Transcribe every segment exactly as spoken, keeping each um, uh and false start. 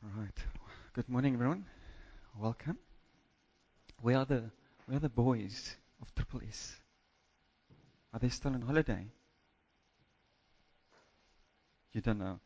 Right. Good morning, everyone. Welcome. Where are the Where are the boys of Triple S? Are they still on holiday? You don't know.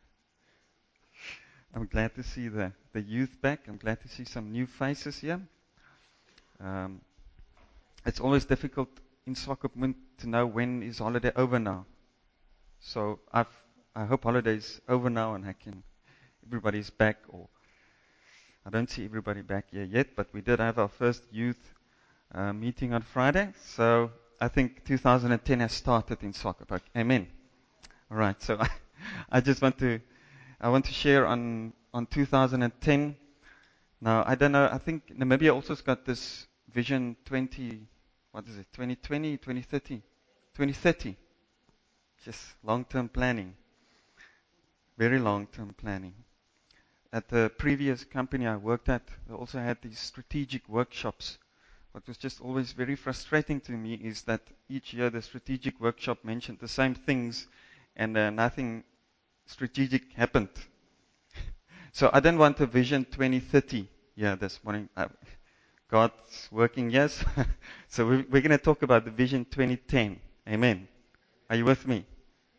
I'm glad to see the the youth back. I'm glad to see some new faces here. Um, it's always difficult in Swakopmund to know when is holiday over now. So I've I hope holiday's over now and I can everybody's back. Or I don't see everybody back here yet, but we did have our first youth uh, meeting on Friday. So I think two thousand ten has started in Swakopmund. Amen. All right. So I, I just want to I want to share on on two thousand ten. Now I don't know. I think Namibia also has got this Vision twenty. What is it? twenty twenty, twenty thirty, twenty thirty. Just long-term planning. Very long-term planning. At the previous company I worked at, they also had these strategic workshops. What was just always very frustrating to me is that each year the strategic workshop mentioned the same things and uh, nothing strategic happened. So I don't want a Vision twenty thirty here this morning. Uh, God's working, yes. So we, we're going to talk about the Vision twenty ten. Amen. Are you with me?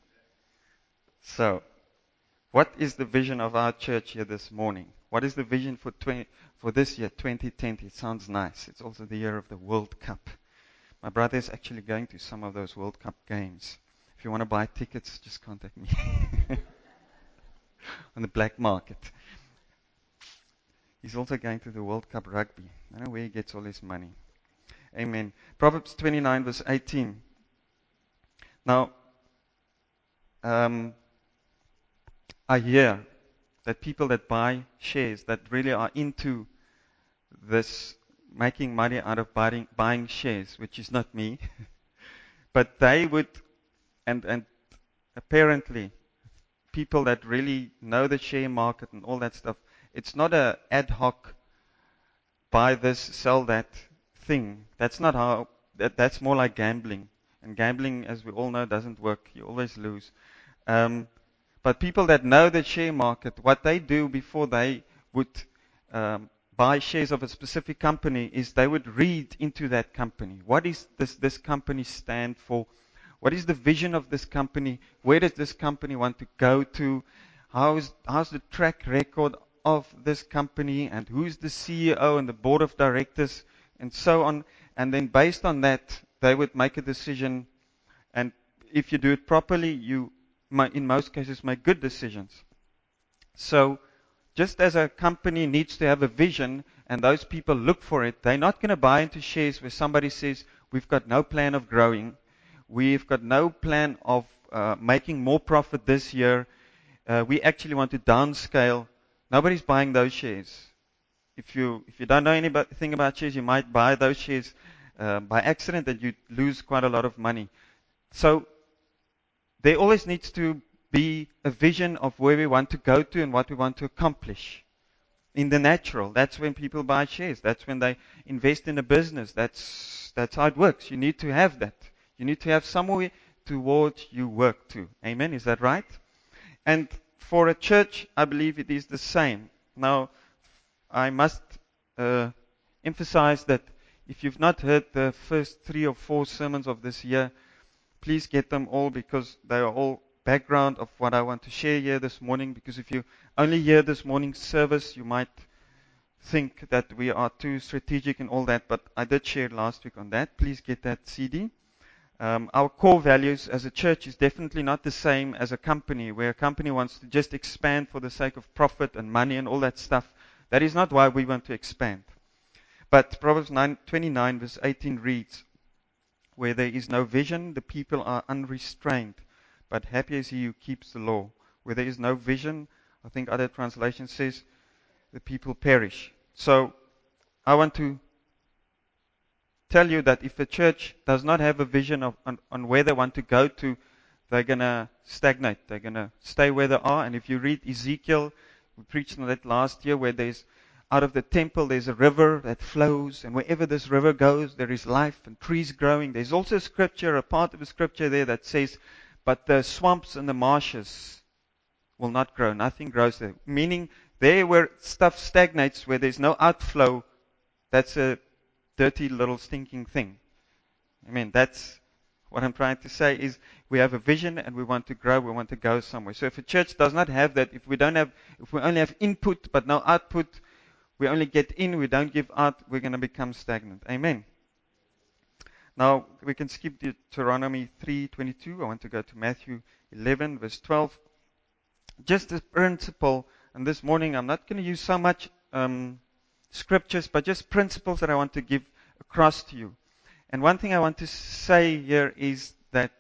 So, what is the vision of our church here this morning? What is the vision for twenty, for this year, twenty ten? It sounds nice. It's also the year of the World Cup. My brother is actually going to some of those World Cup games. If you want to buy tickets, just contact me on the black market. He's also going to the World Cup rugby. I don't know where he gets all his money. Amen. Proverbs twenty-nine verse eighteen. Now, um, I hear that people that buy shares, that really are into this making money out of buying, buying shares, which is not me, but they would, and, and apparently people that really know the share market and all that stuff, it's not a ad hoc buy this, sell that thing. That's not how, that, that's more like gambling. And gambling, as we all know, doesn't work. You always lose. Um, but people that know the share market, what they do before they would um, buy shares of a specific company is they would read into that company. What is this, this company stand for? What is the vision of this company? Where does this company want to go to? How's, how's the track record of this company? And who's the C E O and the board of directors and so on? And then based on that, they would make a decision. And if you do it properly, you, in most cases, make good decisions. So just as a company needs to have a vision and those people look for it, they're not going to buy into shares where somebody says, we've got no plan of growing. We've got no plan of uh, making more profit this year. Uh, we actually want to downscale. Nobody's buying those shares. If you if you don't know anything about shares, you might buy those shares uh, by accident and you lose quite a lot of money. So there always needs to be a vision of where we want to go to and what we want to accomplish. In the natural, that's when people buy shares. That's when they invest in a business. That's that's how it works. You need to have that. You need to have somewhere towards you work to. Amen. Is that right? And for a church, I believe it is the same. Now, I must uh, emphasize that if you've not heard the first three or four sermons of this year, please get them all because they are all background of what I want to share here this morning. Because if you only hear this morning's service, you might think that we are too strategic and all that, but I did share last week on that. Please get that C D. Um, our core values as a church is definitely not the same as a company, where a company wants to just expand for the sake of profit and money and all that stuff. That is not why we want to expand. But Proverbs twenty-nine verse eighteen reads, where there is no vision, the people are unrestrained, but happy is he who keeps the law. Where there is no vision, I think other translation says, the people perish. So I want to tell you that if a church does not have a vision of on, on where they want to go to, they're going to stagnate. They're going to stay where they are. And if you read Ezekiel, we preached on that last year, where there's out of the temple there's a river that flows, and wherever this river goes, there is life and trees growing. There's also a scripture, a part of a scripture there that says, but the swamps and the marshes will not grow. Nothing grows there. Meaning, there where stuff stagnates, where there's no outflow, that's a dirty little stinking thing. I mean, that's what I'm trying to say is we have a vision and we want to grow, we want to go somewhere. So if a church does not have that, if we don't have, if we only have input but no output, we only get in, we don't give out, we're going to become stagnant. Amen. Now, we can skip Deuteronomy three twenty-two. I want to go to Matthew eleven, verse twelve. Just a principle, and this morning I'm not going to use so much um, scriptures, but just principles that I want to give across to you. And one thing I want to say here is that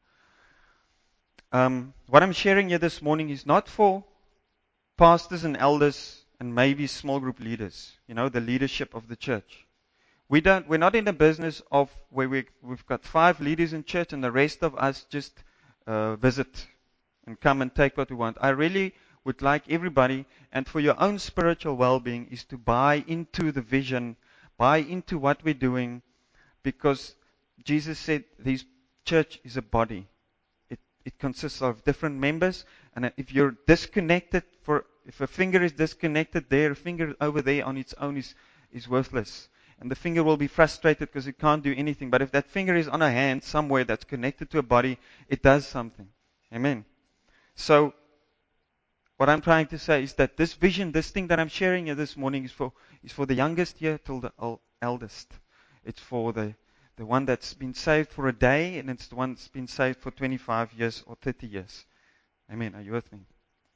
um, what I'm sharing here this morning is not for pastors and elders and maybe small group leaders, you know, the leadership of the church. We don't, we're not in the business of where we, we've got five leaders in church and the rest of us just uh, visit and come and take what we want. I really would like everybody, and for your own spiritual well-being, is to buy into the vision, buy into what we're doing, because Jesus said this church is a body. It, it consists of different members, and if you're disconnected, for if a finger is disconnected there, a finger over there on its own is, is worthless. And the finger will be frustrated because it can't do anything. But if that finger is on a hand somewhere that's connected to a body, it does something. Amen. So, what I'm trying to say is that this vision, this thing that I'm sharing here this morning is for, is for the youngest here till the eldest. It's for the, the one that's been saved for a day, and it's the one that's been saved for twenty-five years or thirty years. Amen. Are you with me?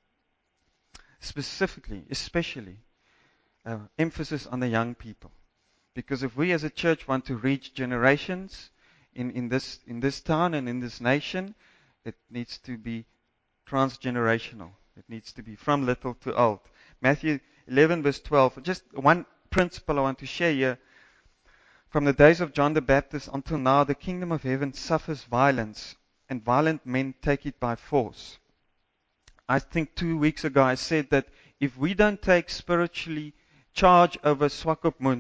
Specifically, especially, uh, emphasis on the young people. Because if we as a church want to reach generations in, in this in this town and in this nation, it needs to be transgenerational. It needs to be from little to old. Matthew eleven verse twelve. Just one principle I want to share here. From the days of John the Baptist until now, the kingdom of heaven suffers violence, and violent men take it by force. I think two weeks ago I said that if we don't take spiritually charge over Swakopmund,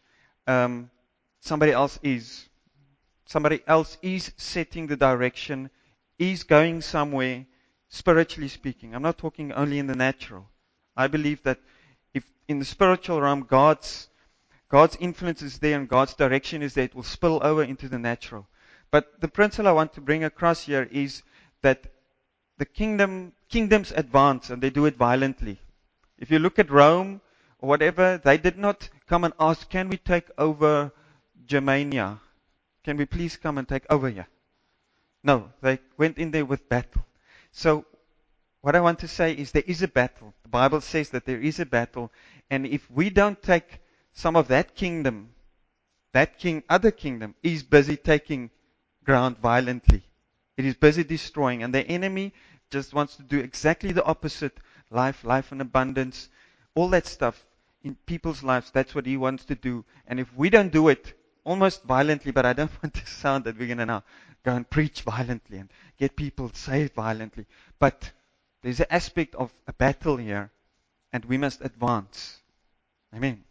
Um, somebody else is. Somebody else is setting the direction, is going somewhere, spiritually speaking. I'm not talking only in the natural. I believe that if in the spiritual realm, God's, God's influence is there and God's direction is there, it will spill over into the natural. But the principle I want to bring across here is that the kingdom, kingdoms advance and they do it violently. If you look at Rome, or whatever, they did not come and ask, can we take over Germania? Can we please come and take over here? No, they went in there with battle. So what I want to say is there is a battle. The Bible says that there is a battle. And if we don't take some of that kingdom, that king, other kingdom is busy taking ground violently. It is busy destroying. And the enemy just wants to do exactly the opposite. Life, life in abundance, all that stuff. In people's lives, that's what he wants to do. And if we don't do it, almost violently, but I don't want to sound that we're going to now go and preach violently and get people saved violently. But there's an aspect of a battle here, and we must advance. Amen.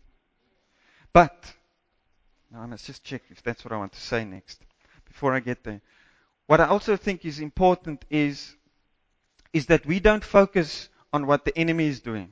But, now I must just check if that's what I want to say next, before I get there. What I also think is important is, is that we don't focus on what the enemy is doing.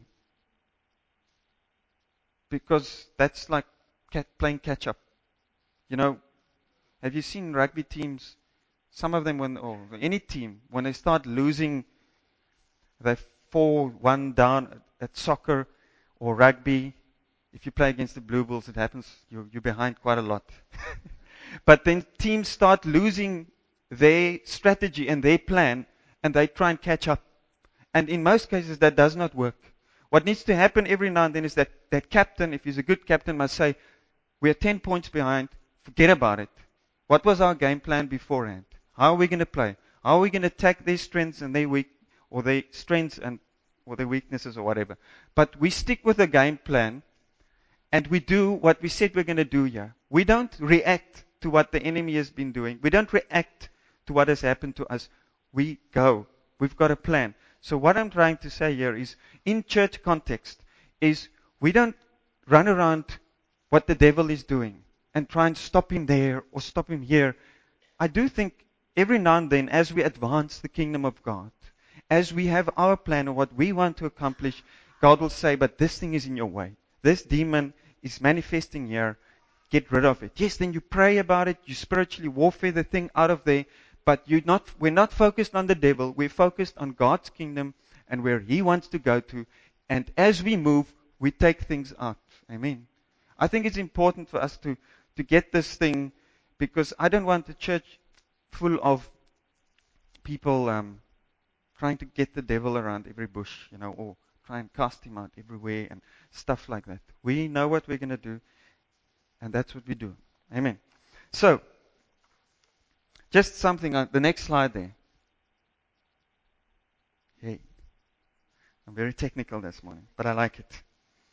Because that's like cat playing catch up. You know, have you seen rugby teams? Some of them, when or any team, when they start losing, they fall one down at soccer or rugby. If you play against the Blue Bulls, it happens. You're, you're behind quite a lot. But then teams start losing their strategy and their plan, and they try and catch up. And in most cases, that does not work. What needs to happen every now and then is that that captain, if he's a good captain, must say, we are ten points behind, forget about it. What was our game plan beforehand? How are we going to play? How are we going to attack their strengths and their weak, or their strengths and or their weaknesses or whatever? But we stick with the game plan, and we do what we said we're going to do here. We don't react to what the enemy has been doing. We don't react to what has happened to us. We go. We've got a plan. So what I'm trying to say here is, in church context, is we don't run around what the devil is doing and try and stop him there or stop him here. I do think every now and then, as we advance the kingdom of God, as we have our plan or what we want to accomplish, God will say, but this thing is in your way. This demon is manifesting here. Get rid of it. Yes, then you pray about it. You spiritually warfare the thing out of there. But you're not, we're not focused on the devil. We're focused on God's kingdom and where He wants to go to. And as we move, we take things out. Amen. I think it's important for us to, to get this thing, because I don't want the church full of people um, trying to get the devil around every bush, you know, or try and cast him out everywhere and stuff like that. We know what we're going to do, and that's what we do. Amen. So, just something on the next slide there. Hey, I'm very technical this morning, but I like it.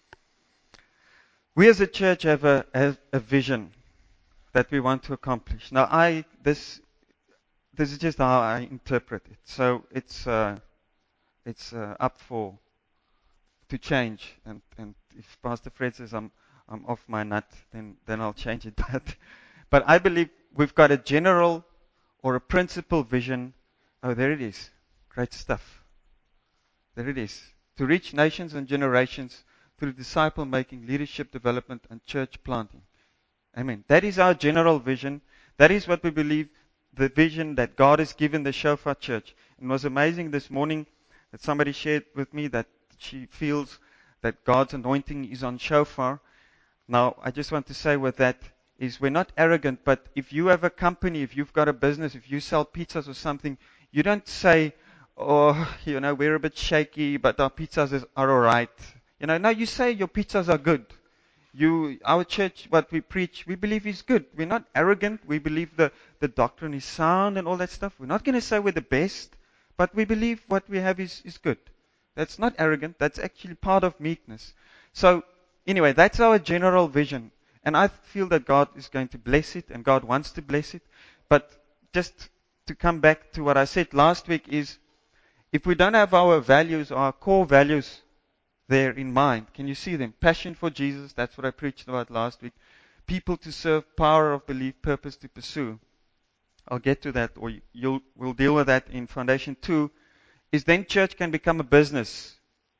We as a church have a, have a vision that we want to accomplish. Now, I this this is just how I interpret it. So it's uh, it's uh, up for to change. And, and if Pastor Fred says I'm I'm off my nut, then then I'll change it. But but I believe we've got a general or a principal vision. Oh, there it is. Great stuff. There it is. To reach nations and generations through disciple making, leadership development, and church planting. Amen. That is our general vision. That is what we believe, the vision that God has given the Shofar Church. It was amazing this morning that somebody shared with me that she feels that God's anointing is on Shofar. Now, I just want to say with that is we're not arrogant, but if you have a company, if you've got a business, if you sell pizzas or something, you don't say, oh, you know, we're a bit shaky, but our pizzas is, are all right. You know, no, you say your pizzas are good. You, our church, what we preach, we believe is good. We're not arrogant. We believe the, the doctrine is sound and all that stuff. We're not going to say we're the best, but we believe what we have is, is good. That's not arrogant. That's actually part of meekness. So, anyway, that's our general vision. And I feel that God is going to bless it, and God wants to bless it. But just to come back to what I said last week is, if we don't have our values, our core values there in mind, can you see them? Passion for Jesus, that's what I preached about last week. People to serve, power of belief, purpose to pursue. I'll get to that, or you'll, we'll deal with that in Foundation two, is then church can become a business.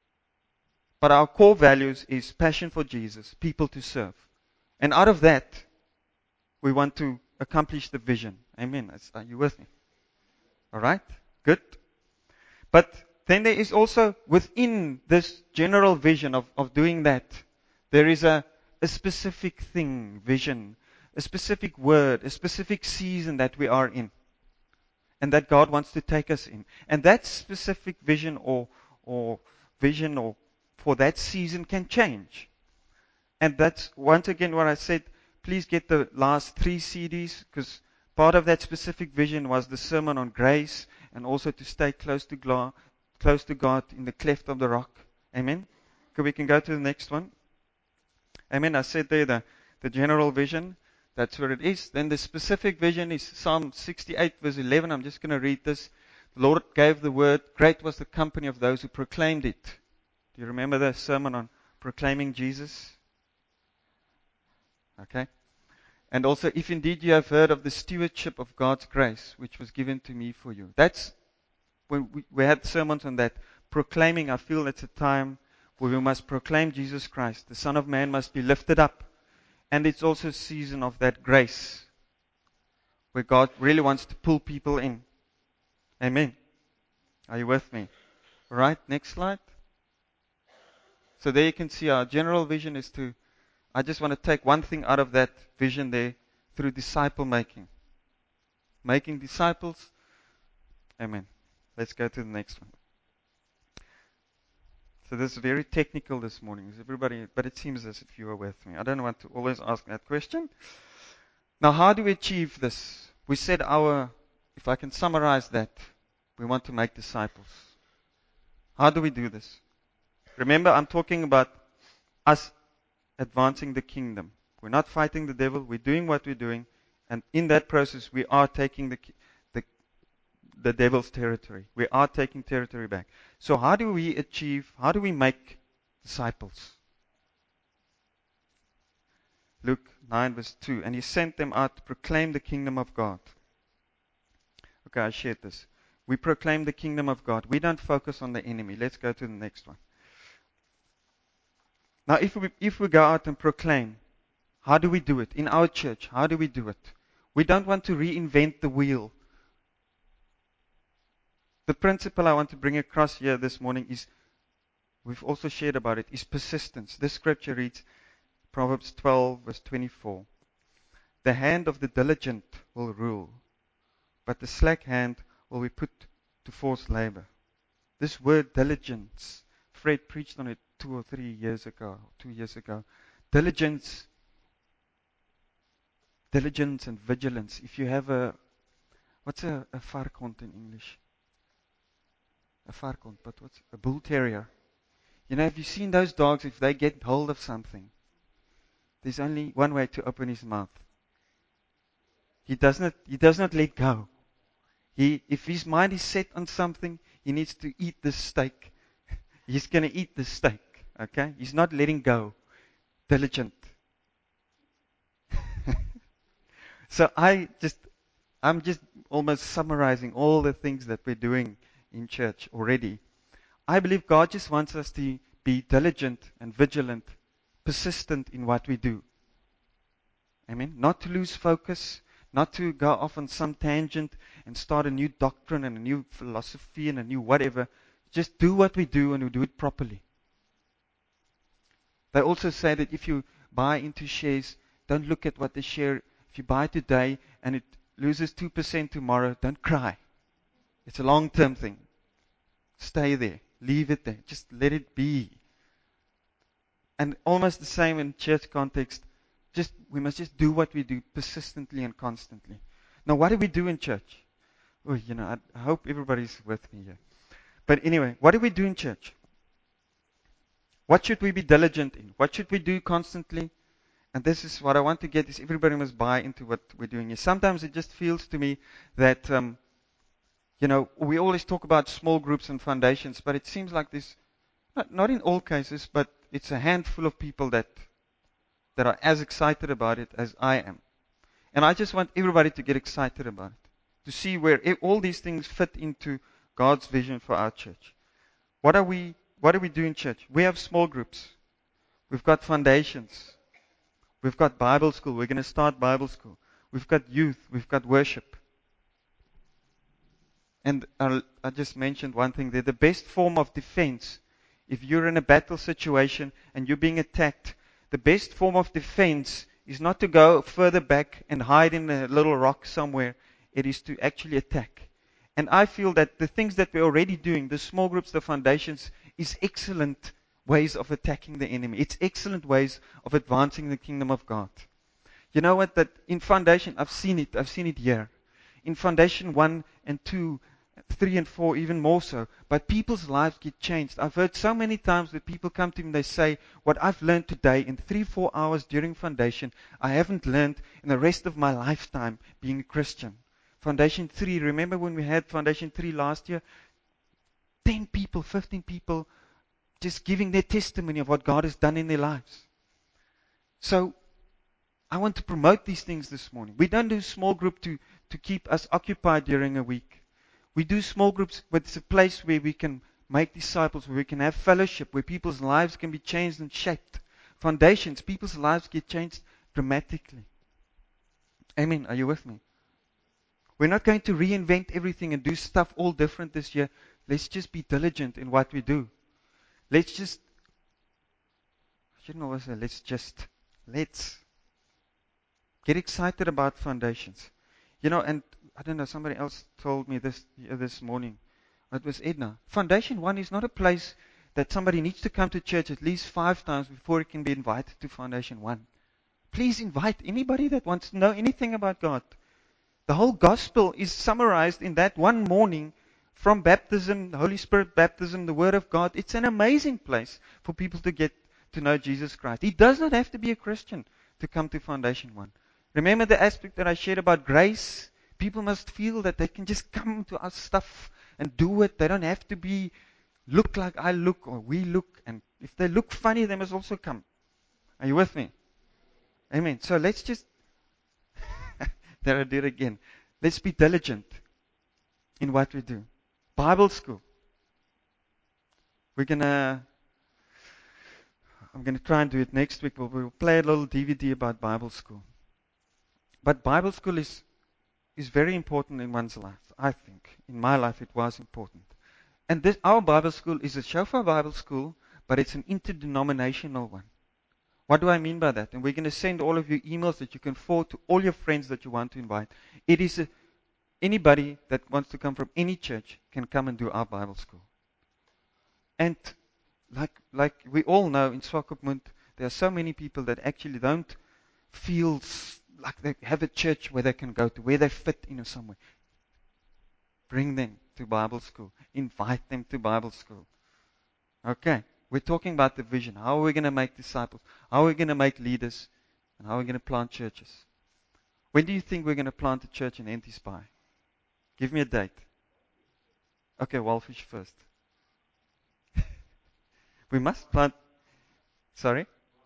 But our core values is passion for Jesus, people to serve. And out of that, we want to accomplish the vision. Amen. Are you with me? All right? Good. But then there is also, within this general vision of, of doing that, there is a, a specific thing, vision, a specific word, a specific season that we are in. And that God wants to take us in. And that specific vision or, or vision or for that season can change. And that's, once again, what I said, please get the last three C Ds, because part of that specific vision was the sermon on grace, and also to stay close to God, close to God in the cleft of the rock. Amen? Okay, we can go to the next one. Amen. I said there the, the general vision. That's where it is. Then the specific vision is Psalm sixty-eight, verse eleven. I'm just going to read this. The Lord gave the word. Great was the company of those who proclaimed it. Do you remember the sermon on proclaiming Jesus? Okay. And also, if indeed you have heard of the stewardship of God's grace, which was given to me for you. That's when we, we had sermons on that. Proclaiming, I feel it's a time where we must proclaim Jesus Christ. The Son of Man must be lifted up. And it's also a season of that grace, where God really wants to pull people in. Amen. Are you with me? All right, next slide. So there you can see our general vision is to, I just want to take one thing out of that vision there, through disciple making. Making disciples. Amen. Let's go to the next one. So this is very technical this morning. Is everybody, but it seems as if you are with me. I don't want to always ask that question. Now, how do we achieve this? We said our, if I can summarize that, we want to make disciples. How do we do this? Remember, I'm talking about us advancing the kingdom. We're not fighting the devil. We're doing what we're doing. And in that process, we are taking the, the, the devil's territory. We are taking territory back. So how do we achieve, how do we make disciples? Luke nine verse two. And he sent them out to proclaim the kingdom of God. Okay, I shared this. We proclaim the kingdom of God. We don't focus on the enemy. Let's go to the next one. Now, if we, if we go out and proclaim, how do we do it? In our church, how do we do it? We don't want to reinvent the wheel. The principle I want to bring across here this morning is, we've also shared about it, is persistence. This scripture reads, Proverbs twelve, verse twenty-four. The hand of the diligent will rule, but the slack hand will be put to forced labor. This word diligence, Fred preached on it two or three years ago, two years ago. Diligence, diligence and vigilance. If you have a, what's a, a varkhond in English? A varkhond, but what's a bull terrier? You know, have you seen those dogs, if they get hold of something, there's only one way to open his mouth. He does not, he does not let go. He, if his mind is set on something, he needs to eat the steak. He's going to eat the steak, okay? He's not letting go. Diligent. So I just, I'm just almost summarizing all the things that we're doing in church already. I believe God just wants us to be diligent and vigilant, persistent in what we do. Amen? Not to lose focus, not to go off on some tangent and start a new doctrine and a new philosophy and a new whatever. Just do what we do and we do it properly. They also say that if you buy into shares, don't look at what the share, if you buy today and it loses two percent tomorrow, don't cry. It's a long-term thing. Stay there. Leave it there. Just let it be. And almost the same in church context. Just, we must just do what we do persistently and constantly. Now, what do we do in church? Oh, you know, I, I hope everybody's with me here. But anyway, what do we do in church? What should we be diligent in? What should we do constantly? And this is what I want to get, is everybody must buy into what we're doing here. Sometimes it just feels to me that, um, you know, we always talk about small groups and foundations, but it seems like this, not, not in all cases, but it's a handful of people that that are as excited about it as I am. And I just want everybody to get excited about it, to see where all these things fit into God's vision for our church. What are we, what do we do in church? We have small groups. We've got foundations. We've got Bible school. We're going to start Bible school. We've got youth. We've got worship. And I'll, I just mentioned one thing there. The best form of defense, if you're in a battle situation and you're being attacked, the best form of defense is not to go further back and hide in a little rock somewhere. It is to actually attack. And I feel that the things that we're already doing, the small groups, the foundations, is excellent ways of attacking the enemy. It's excellent ways of advancing the kingdom of God. You know what? That in foundation, I've seen it. I've seen it here. In foundation one and two, three and four, even more so. But people's lives get changed. I've heard so many times that people come to me and they say, what I've learned today in three, four hours during foundation, I haven't learned in the rest of my lifetime being a Christian. Foundation three, remember when we had foundation three last year? ten people, fifteen people just giving their testimony of what God has done in their lives. So, I want to promote these things this morning. We don't do small group to, to keep us occupied during a week. We do small groups, but it's a place where we can make disciples, where we can have fellowship, where people's lives can be changed and shaped. Foundations, people's lives get changed dramatically. Amen. Are you with me? We're not going to reinvent everything and do stuff all different this year. Let's just be diligent in what we do. Let's just, I shouldn't always say, let's just, let's get excited about foundations. You know, and I don't know, somebody else told me this this morning. It was Edna. Foundation one is not a place that somebody needs to come to church at least five times before it can be invited to Foundation one. Please invite anybody that wants to know anything about God. The whole gospel is summarized in that one morning from baptism, the Holy Spirit baptism, the Word of God. It's an amazing place for people to get to know Jesus Christ. He does not have to be a Christian to come to Foundation one. Remember the aspect that I shared about grace? People must feel that they can just come to our stuff and do it. They don't have to be, look like I look or we look. And if they look funny, they must also come. Are you with me? Amen. So let's just, there I did again. Let's be diligent in what we do. Bible school. We're going to, I'm going to try and do it next week. We'll, we'll play a little D V D about Bible school. But Bible school is, is very important in one's life, I think. In my life, it was important. And this, our Bible school is a Shofar Bible school, but it's an interdenominational one. What do I mean by that? And we're going to send all of you emails that you can forward to all your friends that you want to invite. It is a, anybody that wants to come from any church can come and do our Bible school. And like like we all know in Swakopmund, there are so many people that actually don't feel like they have a church where they can go to, where they fit in somewhere. Bring them to Bible school. Invite them to Bible school. Okay. We're talking about the vision. How are we going to make disciples? How are we going to make leaders? And how are we going to plant churches? When do you think we're going to plant a church in Antispy? Give me a date. Okay, Walfish first. We must plant. Sorry?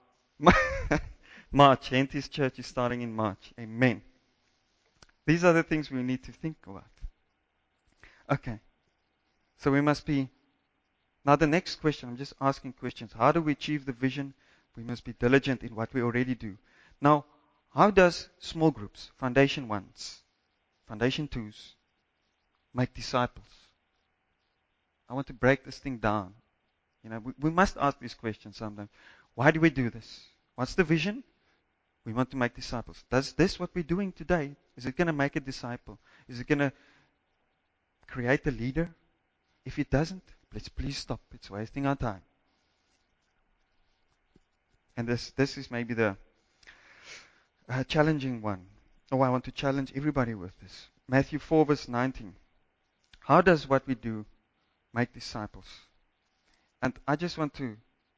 March. Antis Church is starting in March. Amen. These are the things we need to think about. Okay. So we must be. Now the next question, I'm just asking questions. How do we achieve the vision? We must be diligent in what we already do. Now, how does small groups, foundation ones, foundation twos, make disciples? I want to break this thing down. You know, we, we must ask these questions sometimes. Why do we do this? What's the vision? We want to make disciples. Does this what we're doing today, is it going to make a disciple? Is it going to create a leader? If it doesn't, let's please stop. It's wasting our time. And this, this is maybe the uh, challenging one. Oh, I want to challenge everybody with this. Matthew four verse nineteen. How does what we do make disciples? And I just want to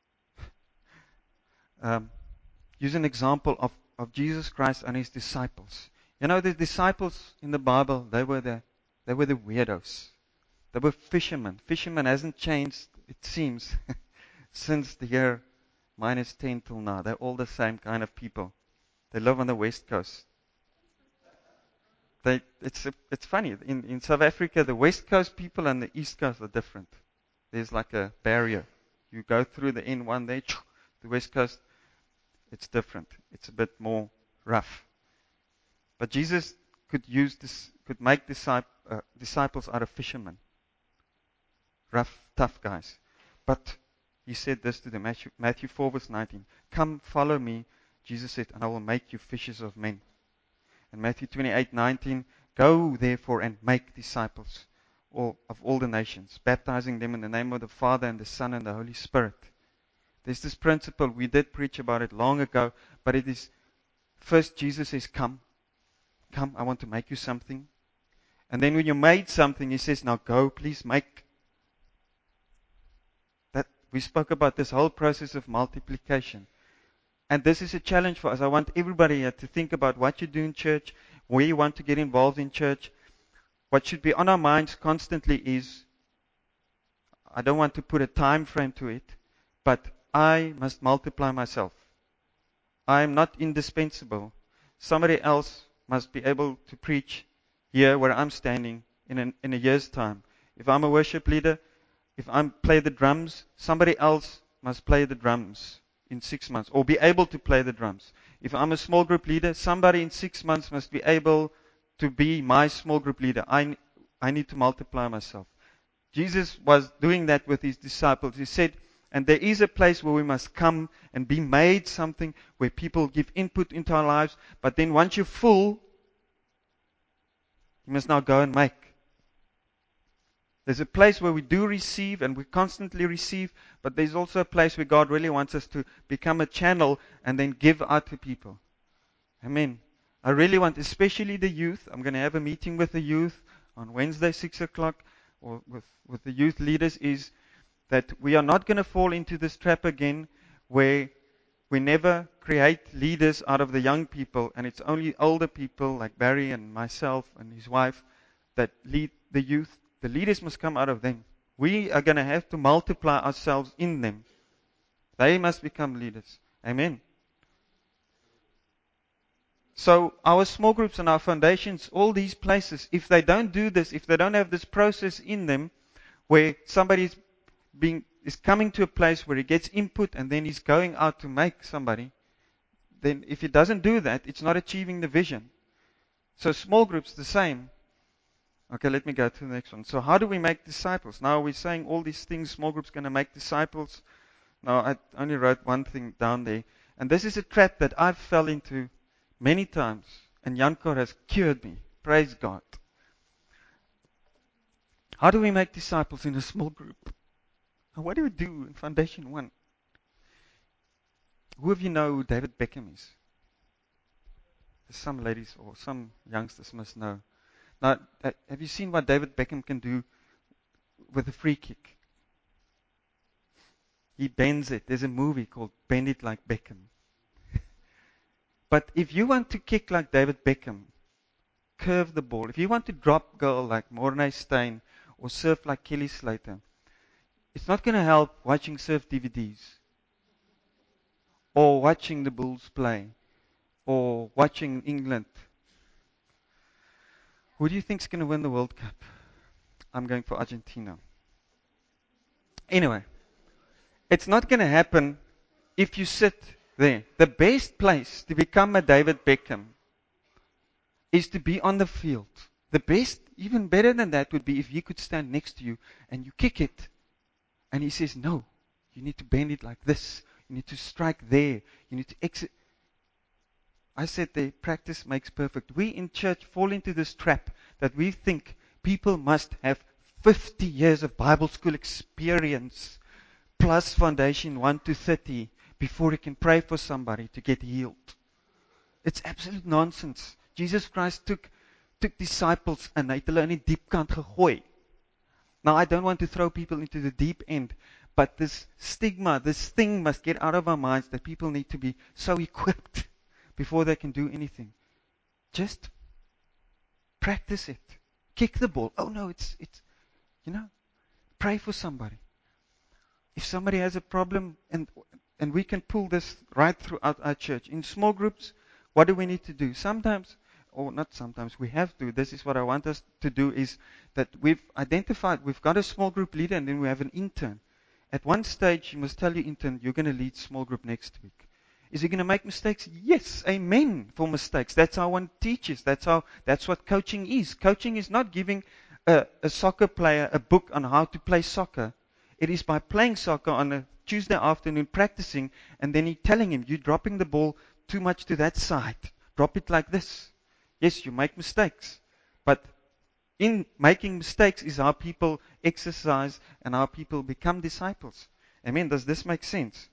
um, use an example of, of Jesus Christ and his disciples. You know, the disciples in the Bible, they were the, they were the weirdos. They were fishermen. Fishermen hasn't changed, it seems, since the year minus ten till now. They're all the same kind of people. They live on the West Coast. They, it's, it's funny. In, in South Africa, the West Coast people and the East Coast are different. There's like a barrier. You go through the N one there, the West Coast, it's different. It's a bit more rough. But Jesus could use this, could make disciples, uh, disciples out of fishermen. Rough, tough guys. But he said this to them, Matthew, Matthew four verse nineteen. Come, follow me, Jesus said, and I will make you fishers of men. And Matthew twenty-eight nineteen. Go therefore and make disciples all, of all the nations, baptizing them in the name of the Father and the Son and the Holy Spirit. There's this principle, we did preach about it long ago, but it is, first Jesus says, come, come, I want to make you something. And then when you made something, he says, now go, please make. That we spoke about this whole process of multiplication. And this is a challenge for us. I want everybody here to think about what you do in church, where you want to get involved in church. What should be on our minds constantly is, I don't want to put a time frame to it, but I must multiply myself. I am not indispensable. Somebody else must be able to preach here where I'm standing in, an, in a year's time. If I'm a worship leader, if I play the drums, somebody else must play the drums in six months or be able to play the drums. If I'm a small group leader, somebody in six months must be able to be my small group leader. I, I need to multiply myself. Jesus was doing that with his disciples. He said, and there is a place where we must come and be made something, where people give input into our lives. But then once you're full, you must now go and make. There's a place where we do receive and we constantly receive, but there's also a place where God really wants us to become a channel and then give out to people. Amen. I really want, especially the youth, I'm going to have a meeting with the youth on Wednesday, six o'clock, or with, with the youth leaders, is that we are not going to fall into this trap again where we never create leaders out of the young people and it's only older people like Barry and myself and his wife that lead the youth. The leaders must come out of them. We are going to have to multiply ourselves in them. They must become leaders. Amen. So our small groups and our foundations, all these places, if they don't do this, if they don't have this process in them, where somebody is being is coming to a place where he gets input and then he's going out to make somebody, then if he doesn't do that, it's not achieving the vision. So small groups, the same. Okay, let me go to the next one. So how do we make disciples? Now we're saying all these things, small groups going to make disciples. Now I only wrote one thing down there. And this is a trap that I've fell into many times. And Jankor has cured me. Praise God. How do we make disciples in a small group? Now, what do we do in Foundation One? Who of you know who David Beckham is? Some ladies or some youngsters must know. Now, have you seen what David Beckham can do with a free kick? He bends it. There's a movie called Bend It Like Beckham. But if you want to kick like David Beckham, curve the ball. If you want to drop goal like Mornay Steyn or surf like Kelly Slater, it's not going to help watching surf D V Ds or watching the Bulls play or watching England. Who do you think is going to win the World Cup? I'm going for Argentina. Anyway, it's not going to happen if you sit there. The best place to become a David Beckham is to be on the field. The best, even better than that, would be if he could stand next to you and you kick it. And he says, no, you need to bend it like this. You need to strike there. You need to exit. I said there, practice makes perfect. We in church fall into this trap that we think people must have fifty years of Bible school experience plus Foundation one to thirty before you can pray for somebody to get healed. It's absolute nonsense. Jesus Christ took took disciples and hy het hulle in die diep kant gegooi. Now I don't want to throw people into the deep end, but this stigma, this thing must get out of our minds that people need to be so equipped before they can do anything. Just practice it. Kick the ball. Oh no, it's it's you know, pray for somebody. If somebody has a problem, and and we can pull this right throughout our church. In small groups, what do we need to do? Sometimes, or not sometimes, we have to. This is what I want us to do, is that we've identified, we've got a small group leader and then we have an intern. At one stage, you must tell your intern, you're going to lead small group next week. Is he going to make mistakes? Yes, amen for mistakes. That's how one teaches. That's how. That's what coaching is. Coaching is not giving a, a soccer player a book on how to play soccer. It is by playing soccer on a Tuesday afternoon, practicing, and then he telling him, you're dropping the ball too much to that side. Drop it like this. Yes, you make mistakes. But in making mistakes is how people exercise and how people become disciples. Amen. Does this make sense?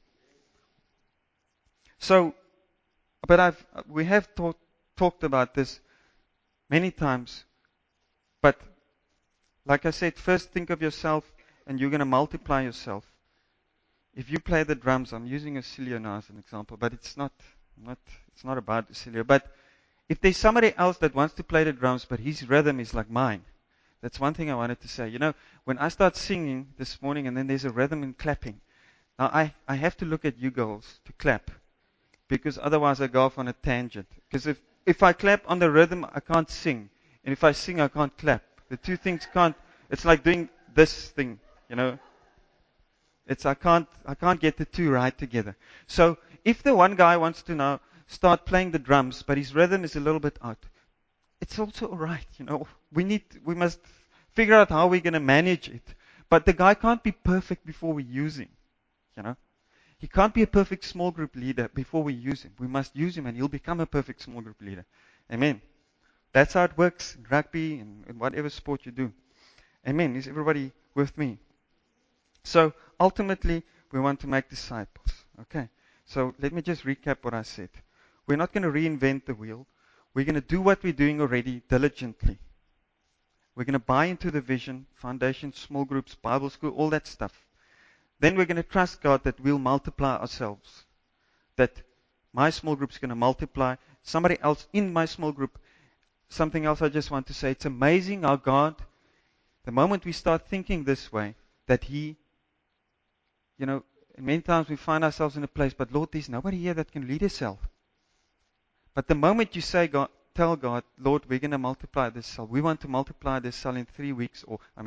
So, but I've, we have talk, talked about this many times. But, like I said, first think of yourself and you're going to multiply yourself. If you play the drums, I'm using Acilio now as an example, but it's not, not, it's not about Acilio. But if there's somebody else that wants to play the drums, but his rhythm is like mine, that's one thing I wanted to say. You know, when I start singing this morning and then there's a rhythm in clapping, now I, I have to look at you girls to clap. Because otherwise I go off on a tangent. Because if, if I clap on the rhythm, I can't sing. And if I sing, I can't clap. The two things can't, it's like doing this thing, you know. It's, I can't, I can't get the two right together. So if the one guy wants to now start playing the drums, but his rhythm is a little bit out, it's also alright, you know. We need, we must figure out how we're going to manage it. But the guy can't be perfect before we use him, you know. He can't be a perfect small group leader before we use him. We must use him and he'll become a perfect small group leader. Amen. That's how it works in rugby and in whatever sport you do. Amen. Is everybody with me? So ultimately, we want to make disciples. Okay. So let me just recap what I said. We're not going to reinvent the wheel. We're going to do what we're doing already diligently. We're going to buy into the vision, foundation, small groups, Bible school, all that stuff. Then we're going to trust God that we'll multiply ourselves. That my small group's going to multiply. Somebody else in my small group. Something else I just want to say. It's amazing how God, the moment we start thinking this way, that He, you know, many times we find ourselves in a place, but Lord, there's nobody here that can lead a cell. But the moment you say, God, tell God, Lord, we're going to multiply this cell. We want to multiply this cell in three weeks, or, I mean,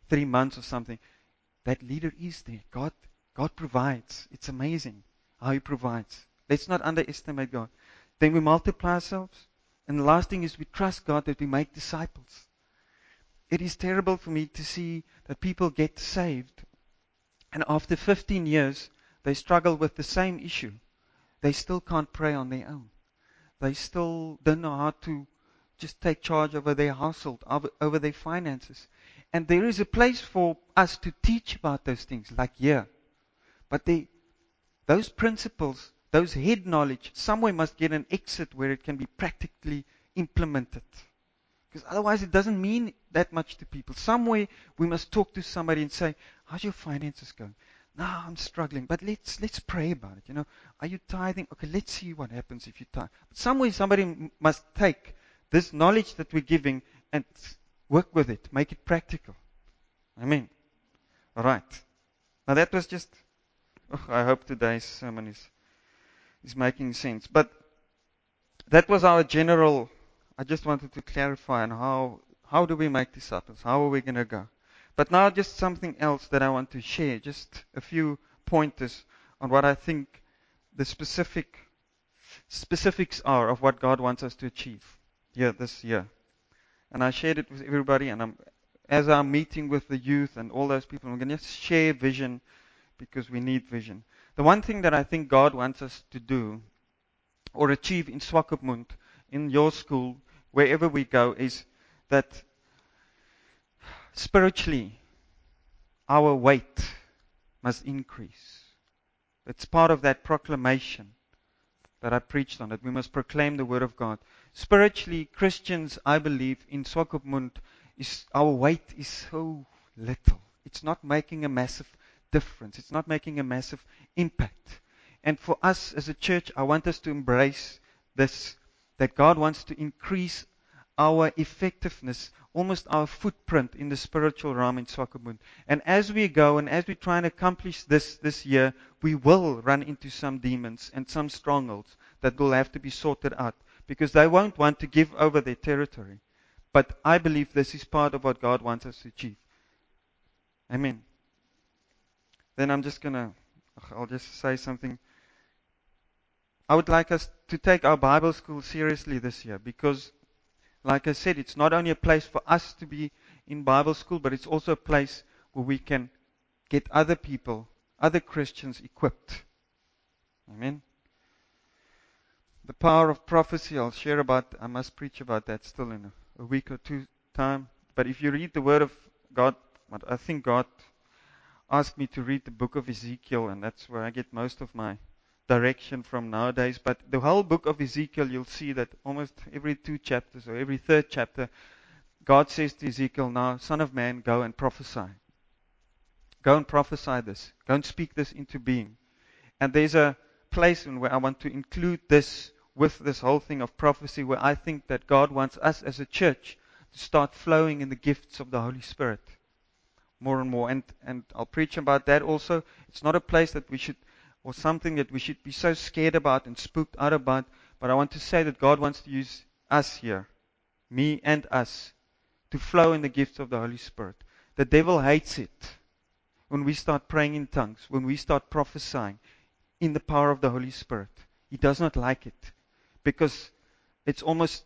three months or something. That leader is there. God, God provides. It's amazing how He provides. Let's not underestimate God. Then we multiply ourselves. And the last thing is we trust God that we make disciples. It is terrible for me to see that people get saved, and after fifteen years, they struggle with the same issue. They still can't pray on their own. They still don't know how to just take charge over their household, over, over their finances. And there is a place for us to teach about those things, like here. But they, those principles, those head knowledge, somewhere must get an exit where it can be practically implemented. Because otherwise it doesn't mean that much to people. Somewhere we must talk to somebody and say, how's your finances going? No, I'm struggling, but let's let's pray about it. You know, are you tithing? Okay, let's see what happens if you tithe. But somewhere somebody m- must take this knowledge that we're giving and work with it, make it practical. Amen. All right. Now that was just, oh, I hope today's sermon is, is making sense. But that was our general, I just wanted to clarify on how, how do we make disciples? How are we going to go? But now just something else that I want to share, just a few pointers on what I think the specific specifics are of what God wants us to achieve here this year. And I shared it with everybody, and I'm, as I'm meeting with the youth and all those people, I'm going to share vision because we need vision. The one thing that I think God wants us to do or achieve in Swakopmund, in your school, wherever we go, is that spiritually, our weight must increase. It's part of that proclamation that I preached on it. We must proclaim the Word of God. Spiritually, Christians, I believe, in Swakopmund, is our weight is so little. It's not making a massive difference. It's not making a massive impact. And for us as a church, I want us to embrace this, that God wants to increase our effectiveness, almost our footprint in the spiritual realm in Swakopmund. And as we go and as we try and accomplish this this year, we will run into some demons and some strongholds that will have to be sorted out because they won't want to give over their territory. But I believe this is part of what God wants us to achieve. Amen. Then I'm just going to, I'll just say something. I would like us to take our Bible school seriously this year because, like I said, it's not only a place for us to be in Bible school, but it's also a place where we can get other people, other Christians equipped. Amen. The power of prophecy, I'll share about, I must preach about that still in a, a week or two time. But if you read the Word of God, I think God asked me to read the book of Ezekiel, and that's where I get most of my direction from nowadays. But the whole book of Ezekiel, you'll see that almost every two chapters or every third chapter, God says to Ezekiel, now, son of man, go and prophesy. Go and prophesy this. Go and speak this into being. And there's a place in where I want to include this with this whole thing of prophecy, where I think that God wants us as a church to start flowing in the gifts of the Holy Spirit more and more. And, and I'll preach about that also. It's not a place that we should, or something that we should be so scared about and spooked out about. But I want to say that God wants to use us here, me and us, to flow in the gifts of the Holy Spirit. The devil hates it when we start praying in tongues, when we start prophesying in the power of the Holy Spirit. He does not like it because it's almost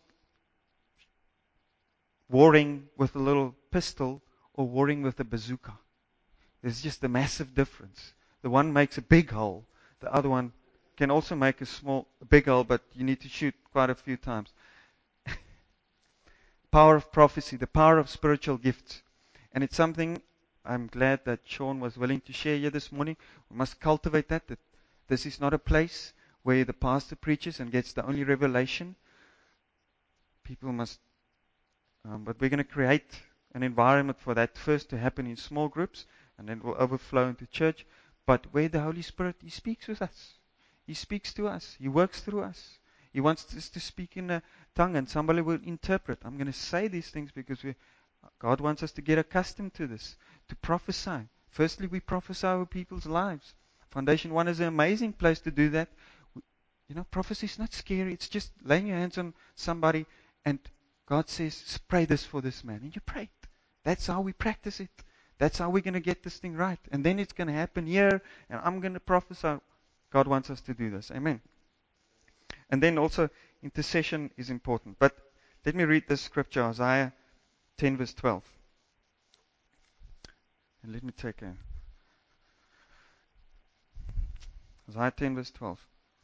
warring with a little pistol or warring with a bazooka. There's just a massive difference. The one makes a big hole. The other one can also make a small, a big hole, but you need to shoot quite a few times. Power of prophecy, the power of spiritual gifts. And it's something I'm glad that Sean was willing to share here this morning. We must cultivate that, that this is not a place where the pastor preaches and gets the only revelation. People must, um, but we're going to create an environment for that first to happen in small groups, and then it will overflow into church. But where the Holy Spirit, He speaks with us. He speaks to us. He works through us. He wants us to speak in a tongue, and somebody will interpret. I'm going to say these things because we, God wants us to get accustomed to this, to prophesy. Firstly, we prophesy over people's lives. Foundation One is an amazing place to do that. You know, prophecy is not scary. It's just laying your hands on somebody and God says, pray this for this man. And you pray it. That's how we practice it. That's how we're going to get this thing right. And then it's going to happen here, and I'm going to prophesy. God wants us to do this. Amen. And then also, intercession is important. But let me read this scripture, Isaiah ten, verse twelve. And let me take a. Isaiah ten, verse twelve.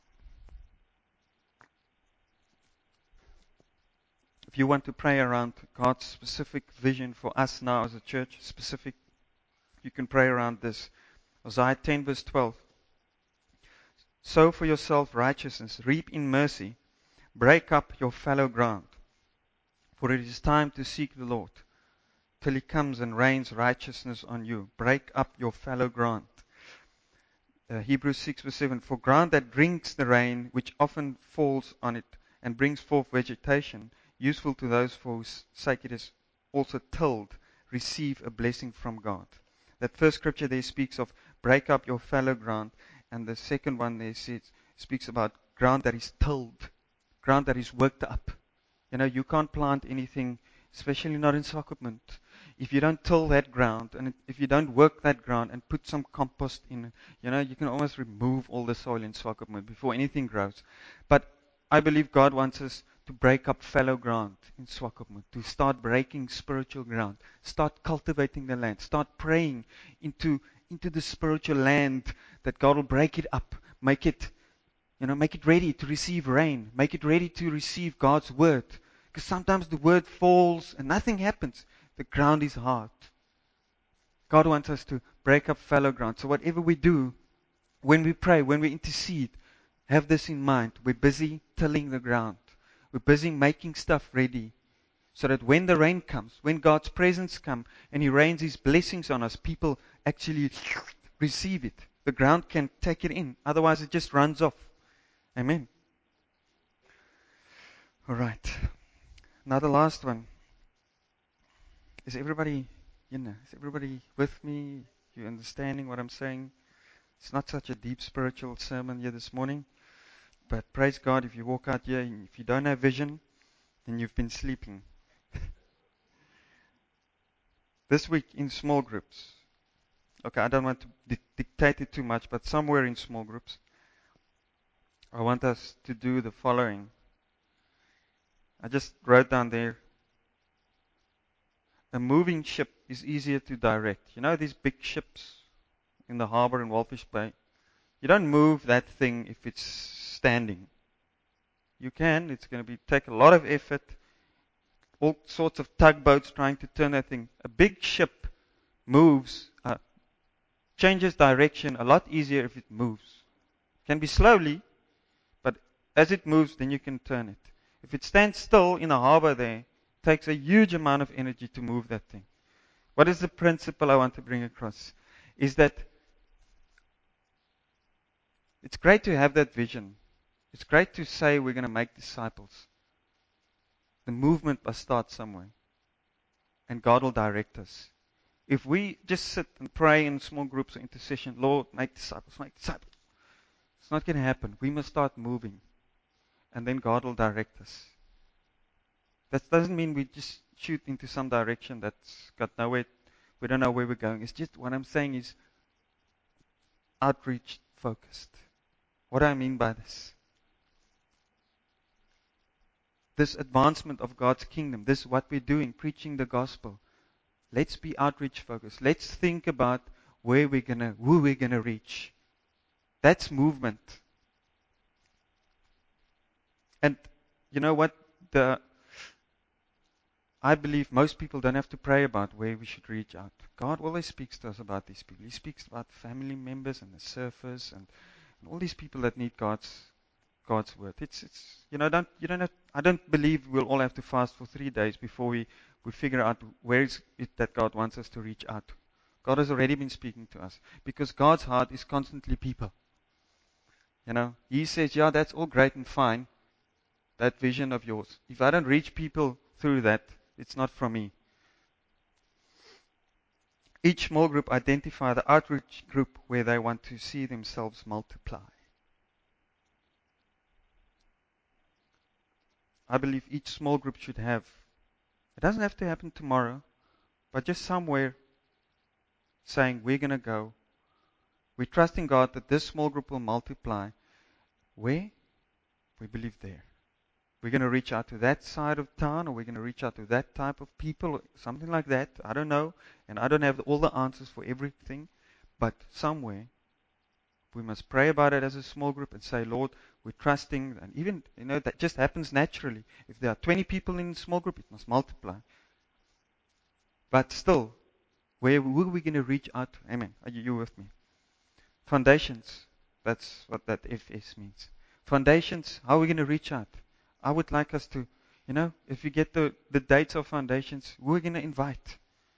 If you want to pray around God's specific vision for us now as a church, specific, you can pray around this. Isaiah ten, verse twelve. Sow for yourself righteousness, reap in mercy, break up your fallow ground. For it is time to seek the Lord, till He comes and rains righteousness on you. Break up your fallow ground. Uh, Hebrews six, verse seven. For ground that drinks the rain, which often falls on it, and brings forth vegetation, useful to those for whose sake it is also tilled, receive a blessing from God. That first scripture there speaks of break up your fallow ground, and the second one there says, speaks about ground that is tilled, ground that is worked up. You know, you can't plant anything, especially not in Swakopmund, if you don't till that ground, and if you don't work that ground and put some compost in. You know, you can almost remove all the soil in Swakopmund before anything grows. But I believe God wants us to break up fallow ground in Swakopmund, to start breaking spiritual ground, start cultivating the land, start praying into into the spiritual land, that God will break it up, make it, you know, make it ready to receive rain, make it ready to receive God's word. Because sometimes the word falls and nothing happens. The ground is hard. God wants us to break up fallow ground. So whatever we do, when we pray, when we intercede, have this in mind. We're busy tilling the ground. We're busy making stuff ready, so that when the rain comes, when God's presence comes and He rains His blessings on us, people actually receive it. The ground can take it in. Otherwise, it just runs off. Amen. All right. Now the last one. Is everybody, you know, is everybody with me? You understanding what I'm saying? It's not such a deep spiritual sermon here this morning. But praise God, if you walk out here and if you don't have vision, then you've been sleeping. This week in small groups. Okay, I don't want to di- dictate it too much, but somewhere in small groups, I want us to do the following. I just wrote down there, a moving ship is easier to direct. You know these big ships in the harbor in Walfish Bay? You don't move that thing if it's standing. You can, it's going to be take a lot of effort, all sorts of tugboats trying to turn that thing. A big ship moves, uh, changes direction a lot easier if it moves. It can be slowly, but as it moves, then you can turn it. If it stands still in a harbor there, it takes a huge amount of energy to move that thing. What is the principle I want to bring across? Is that it's great to have that vision. It's great to say we're going to make disciples. The movement must start somewhere. And God will direct us. If we just sit and pray in small groups of intercession, Lord, make disciples, make disciples. It's not going to happen. We must start moving. And then God will direct us. That doesn't mean we just shoot into some direction that's got nowhere, we don't know where we're going. It's just, what I'm saying is outreach focused. What do I mean by this? This advancement of God's kingdom, this is what we're doing, preaching the gospel. Let's be outreach focused. Let's think about where we're gonna, who we're gonna reach. That's movement. And you know what? The I believe most people don't have to pray about where we should reach out. God always speaks to us about these people. He speaks about family members and the surfers and, and all these people that need God's God's word. It's it's you know don't you don't have, I don't believe we'll all have to fast for three days before we, we figure out where is it that God wants us to reach out to. God has already been speaking to us because God's heart is constantly people. You know, He says, yeah, that's all great and fine, that vision of yours. If I don't reach people through that, it's not from me. Each small group identify the outreach group where they want to see themselves multiply. I believe each small group should have, it doesn't have to happen tomorrow, but just somewhere saying, we're going to go. We're trusting God that this small group will multiply. Where? We believe there. We're going to reach out to that side of town, or we're going to reach out to that type of people, or something like that. I don't know. And I don't have all the answers for everything. But somewhere, we must pray about it as a small group and say, Lord, we're trusting. And even, you know, that just happens naturally. If there are twenty people in a small group, it must multiply. But still, where who are we going to reach out to? Amen. Are you, you with me? Foundations. That's what that F S means. Foundations. How are we going to reach out? I would like us to, you know, if you get the, the dates of foundations, who are we going to invite?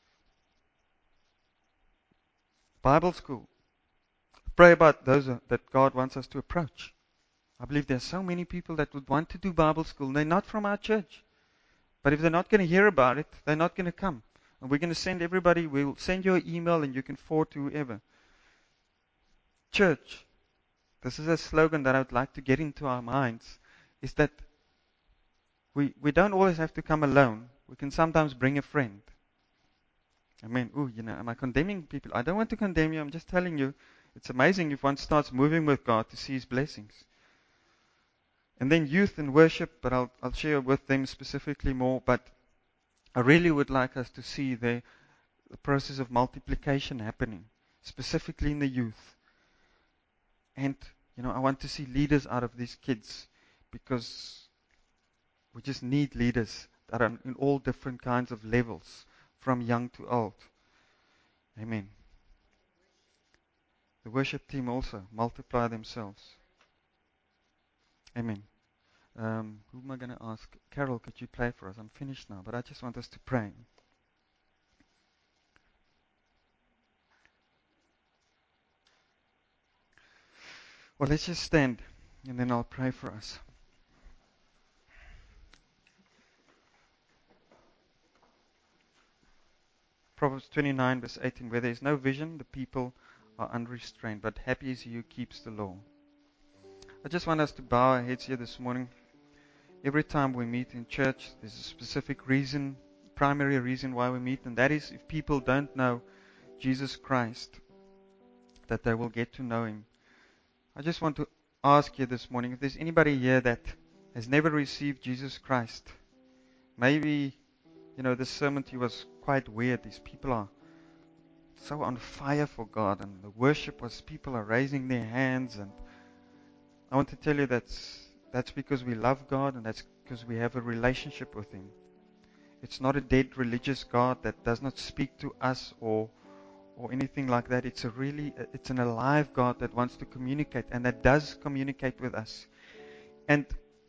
Bible school. Pray about those that God wants us to approach. I believe there's so many people that would want to do Bible school. They're not from our church. But if they're not going to hear about it, they're not going to come. And we're going to send everybody, we'll send you an email and you can forward to whoever. Church, this is a slogan that I would like to get into our minds, is that we, we don't always have to come alone. We can sometimes bring a friend. I mean, ooh, you know, am I condemning people? I don't want to condemn you. I'm just telling you, it's amazing if one starts moving with God to see His blessings. And then youth and worship, but I'll, I'll share with them specifically more. But I really would like us to see the, the process of multiplication happening, specifically in the youth. And, you know, I want to see leaders out of these kids, because we just need leaders that are in all different kinds of levels, from young to old. Amen. The worship team also multiply themselves. Amen. Um, who am I going to ask? Carol, could you play for us? I'm finished now, but I just want us to pray. Well, let's just stand, and then I'll pray for us. Proverbs twenty-nine, verse eighteen, where there is no vision, the people are unrestrained, but happy is he who keeps the law. I just want us to bow our heads here this morning. Every time we meet in church, there's a specific reason, primary reason why we meet, and that is if people don't know Jesus Christ, that they will get to know Him. I just want to ask you this morning, if there's anybody here that has never received Jesus Christ, maybe, you know, this sermon to you was quite weird. These people are so on fire for God, and the worship was people are raising their hands, and I want to tell you that's that's because we love God, and that's because we have a relationship with Him. It's not a dead religious God that does not speak to us or or anything like that. It's a really it's an alive God that wants to communicate, and that does communicate with us. And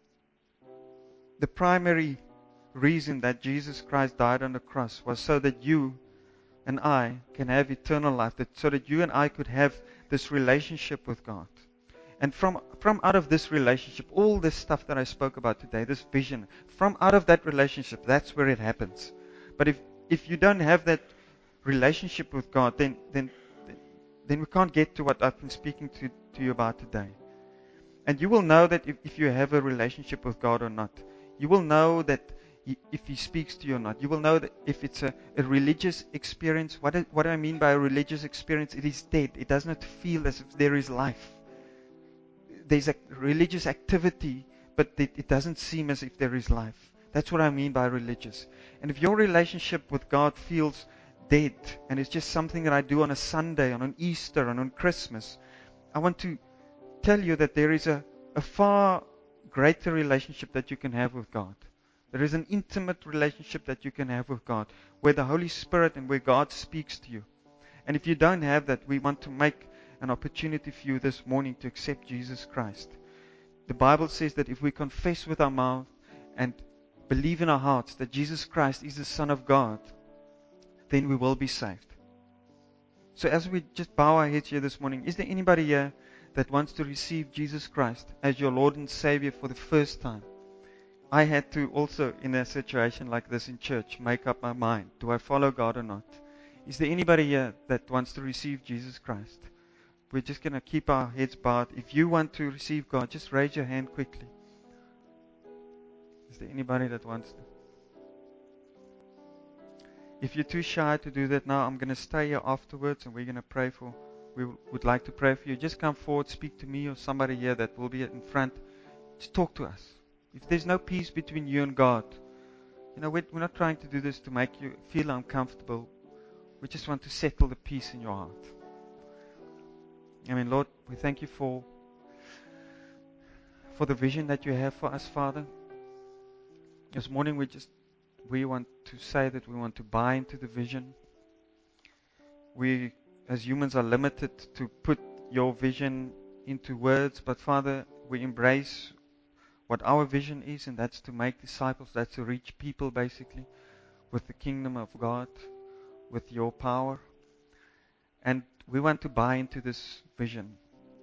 the primary reason that Jesus Christ died on the cross was so that you and I can have eternal life, that so that you and I could have this relationship with God. And from, from out of this relationship, all this stuff that I spoke about today, this vision, from out of that relationship, that's where it happens. But if, if you don't have that relationship with God, then, then, then we can't get to what I've been speaking to, to you about today. And you will know that if, if you have a relationship with God or not. You will know that if He speaks to you or not. You will know that if it's a, a religious experience. What, is, what do I mean by a religious experience? It is dead. It does not feel as if there is life. There's a religious activity, but it, it doesn't seem as if there is life. That's what I mean by religious. And if your relationship with God feels dead, and it's just something that I do on a Sunday, on an Easter, and on Christmas, I want to tell you that there is a, a far greater relationship that you can have with God. There is an intimate relationship that you can have with God, where the Holy Spirit and where God speaks to you. And if you don't have that, we want to make an opportunity for you this morning to accept Jesus Christ. The Bible says that if we confess with our mouth and believe in our hearts that Jesus Christ is the Son of God, then we will be saved. So as we just bow our heads here this morning, is there anybody here that wants to receive Jesus Christ as your Lord and Savior for the first time? I had to also, in a situation like this in church, make up my mind. Do I follow God or not? Is there anybody here that wants to receive Jesus Christ? We're just going to keep our heads bowed. If you want to receive God, just raise your hand quickly. Is there anybody that wants to? If you're too shy to do that now, I'm going to stay here afterwards and we're going to pray for, we would like to pray for you. Just come forward, speak to me or somebody here that will be in front. Just talk to us. If there's no peace between you and God, you know, we're, we're not trying to do this to make you feel uncomfortable. We just want to settle the peace in your heart. I mean, Lord, we thank you for, for the vision that you have for us, Father. This morning we just, we want to say that we want to buy into the vision. We, as humans, are limited to put your vision into words, but Father, we embrace what our vision is, and that's to make disciples, that's to reach people basically with the kingdom of God, with your power. And we want to buy into this vision.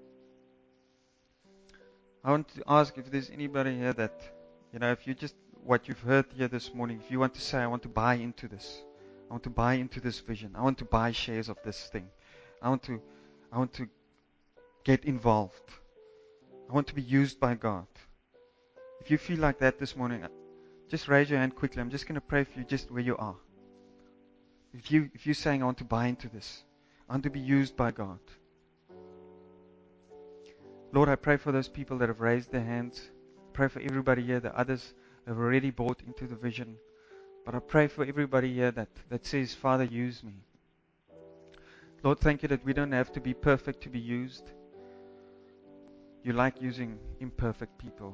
I want to ask if there's anybody here that, you know, if you just, what you've heard here this morning, if you want to say, I want to buy into this. I want to buy into this vision. I want to buy shares of this thing. I want to, I want to get involved. I want to be used by God. If you feel like that this morning, just raise your hand quickly. I'm just going to pray for you just where you are. If you, if you're saying, I want to buy into this, I want to be used by God. Lord, I pray for those people that have raised their hands. Pray for everybody here, the others have already bought into the vision. But I pray for everybody here that, that says, Father, use me. Lord, thank you that we don't have to be perfect to be used. You like using imperfect people.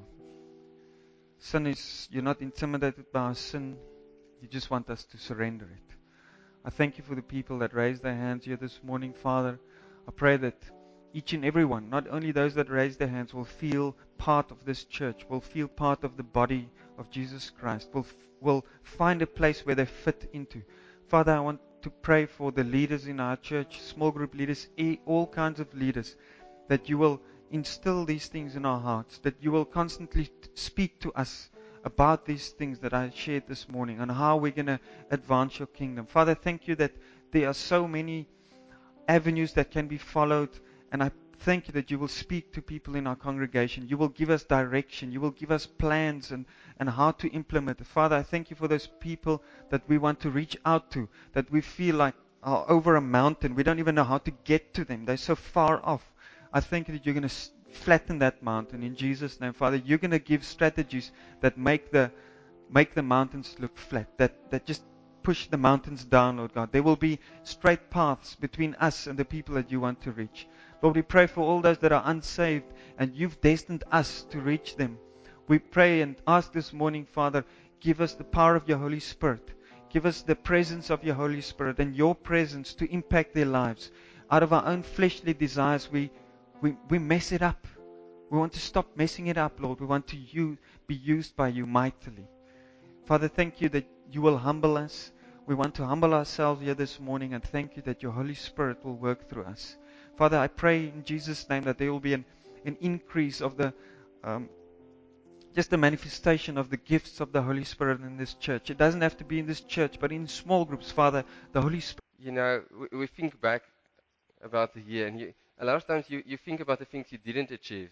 Sin is, you're not intimidated by our sin. You just want us to surrender it. I thank you for the people that raised their hands here this morning, Father. I pray that each and every one, not only those that raise their hands, will feel part of this church, will feel part of the body of Jesus Christ, will, will find a place where they fit into. Father, I want to pray for the leaders in our church, small group leaders, all kinds of leaders, that you will instill these things in our hearts, that you will constantly speak to us about these things that I shared this morning and how we're going to advance your kingdom. Father, thank you that there are so many avenues that can be followed, and I thank you that you will speak to people in our congregation. You will give us direction. You will give us plans and, and how to implement it. Father, I thank you for those people that we want to reach out to, that we feel like are over a mountain. We don't even know how to get to them. They're so far off. I thank you that you're going to flatten that mountain in Jesus' name. Father, you're going to give strategies that make the make the mountains look flat, that, that just push the mountains down, Lord God. There will be straight paths between us and the people that you want to reach. Lord, we pray for all those that are unsaved, and you've destined us to reach them. We pray and ask this morning, Father, give us the power of your Holy Spirit. Give us the presence of your Holy Spirit and your presence to impact their lives. Out of our own fleshly desires, we We, we mess it up. We want to stop messing it up, Lord. We want to use, be used by you mightily. Father, thank you that you will humble us. We want to humble ourselves here this morning, and thank you that your Holy Spirit will work through us. Father, I pray in Jesus' name that there will be an, an increase of the, um, just the manifestation of the gifts of the Holy Spirit in this church. It doesn't have to be in this church, but in small groups, Father, the Holy Spirit. You know, we, we think back about the year, and you, a lot of times you, you think about the things you didn't achieve,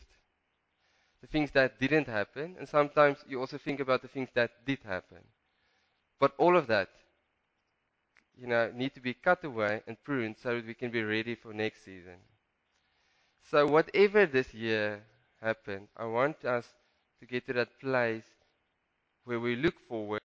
the things that didn't happen, and sometimes you also think about the things that did happen. But all of that, you know, need to be cut away and pruned so that we can be ready for next season. So whatever this year happened, I want us to get to that place where we look forward